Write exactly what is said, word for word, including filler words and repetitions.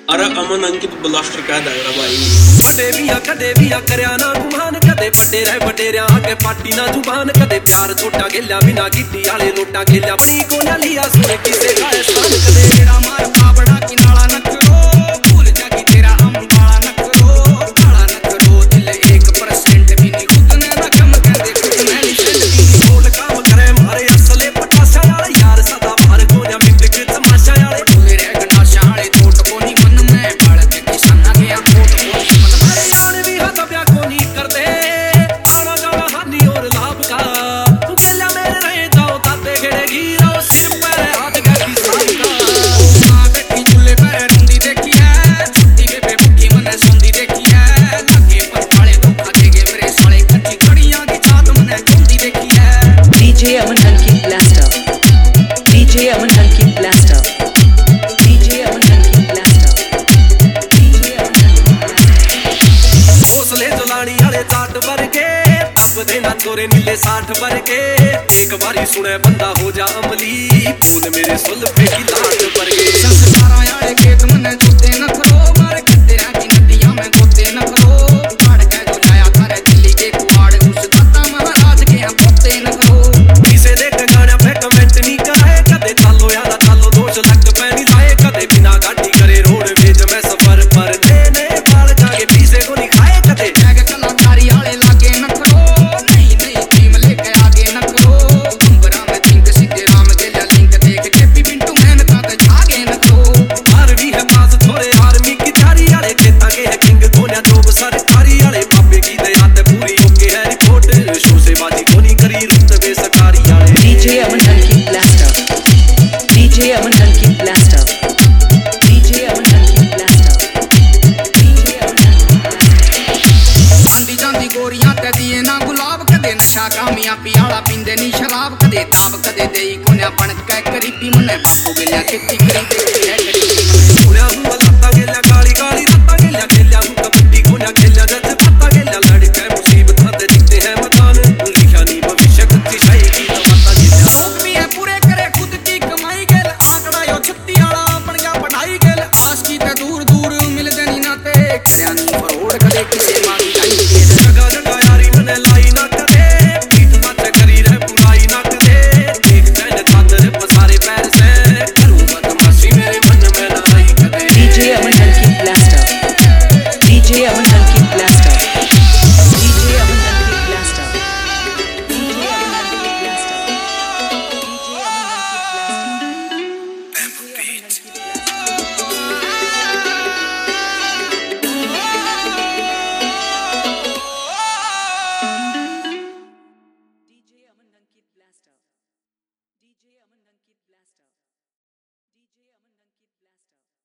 अरे अमन अंकित ब्लास्टर कह देगा भाई। बटे भी आ कदे भी आ करया ना गुमान कदे बटे रह बटेरिया आके पार्टी ना जुबान कदे प्यार छोटा गेल्या बिना गिट्टी आले लोटा गेल्या बड़ी को ना लिया सुने किसे का स्थान कदे मेरा मार पाबड़ा की नाला न करो भूल जा कि तेरा हम बाला न करो बाला न करो दिल एक परसेंट भी नहीं खुदने ना कम कहते खुद मैं नहीं सेंट बोल काम करे मारे असले पटासा वाले यार सदा बाहर को ना मिट तमाशा वाले बोले रे गंडाशा वाले छोट को नहीं मन में बाल के किसाना गया छोट को नहीं मन में जान भी हाथ ब्या को नहीं करते आना जाना हानि और लाभ का तू गेला मेरे रहे जाओ ताते खेड़े गिरो सिर पर हाथ का किसान का मां बेटी चूल्हे पर रुंदी देखी है छुट्टी पे पे मुट्ठी मने सुंदी देखी है लगे पर काले धोखा देगे मेरे साले कच्ची कड़ियां की चात मने गुंदी देखी है DJ Aman Ankit blaster DJ Aman Ankit blaster DJ Aman Ankit blaster DJ Aman हौसले जलानी वाले चाट भर के तब देना तोरे नीले साठ भर के एक बारी सुने बंदा हो जा अमली बोल मेरे सुल पे की लाट भर के संस्कारा वाले खेत मने जोते न खरो मार कतेरा की नदियां में गोते न खरो काट के जो लाया थारे दिल्ली के कुआड़ घुस दाता महाराज के हम गोते न खरो इसे देख गाना पे कमेंट नहीं कराए कदे चालो या ना चालो दोष लग पे नहीं लाए कदे बिना गाड़ी करे रोड वेज में सफर पर देने बाल जाके पीछे को नहीं खाए कदे जग कलाकारी वाले लागे न करो नहीं नहीं टीम लेके आगे न करो उंबरा में थिंक सीधे राम के लिंक देख के पी पिंटू मेहनत ते जागे न करो हर भी है पास थोड़े आर्मी की थारी वाले खेता के है किंग कोन्या जोब सरकारी वाले बाबे की दया ते पूरी ओके है रिपोर्ट शो से बाजी को नहीं करी रुतबे सरकारी वाले DJ Aman Ankit blaster DJ Aman Ankit blaster DJ Aman Ankit blaster DJ Aman आंदी जांदी गोरियां ते दिए ना गुलाब कदे नशा कामियां पियाला पिंदे नी शराब कदे ताब कदे देई कोन्या बन के करीबी मने बापू गेल्या चिट्टी करी देखी है करीबी मने कोन्या हूं लत्ता गेल्या काली काली लत्ता गेल्या खेल्या हूं कबड्डी कोन्या खेल्या जज पत्ता गेल्या लड़के मुसीबत ते दिखते हैं मकान लिखा नी भविष्य कच्ची शाही की तमन्ना गेल्या नौकरी है पूरे करे खुद की कमाई गेल आंकड़ा यो छत्ती वाला बन गया पढ़ाई गेल आस की ते दूर दूर मिल देनी नाते करया नी फरोड़ कदे किसे मांगी जाई गेल जगह जगह यारी मने लाई ना कदे पीठ माथे करी रे बुराई ना कदे देख तैने चादर पसारे पैर से करूं बदमाशी मेरे मन में ना आई कदे DJ Aman Ankit blaster DJ Aman Ankit blaster DJ Aman Ankit blaster DJ Aman Ankit blaster DJ Aman Ankit blaster DJ Aman Ankit blaster DJ Aman Ankit blaster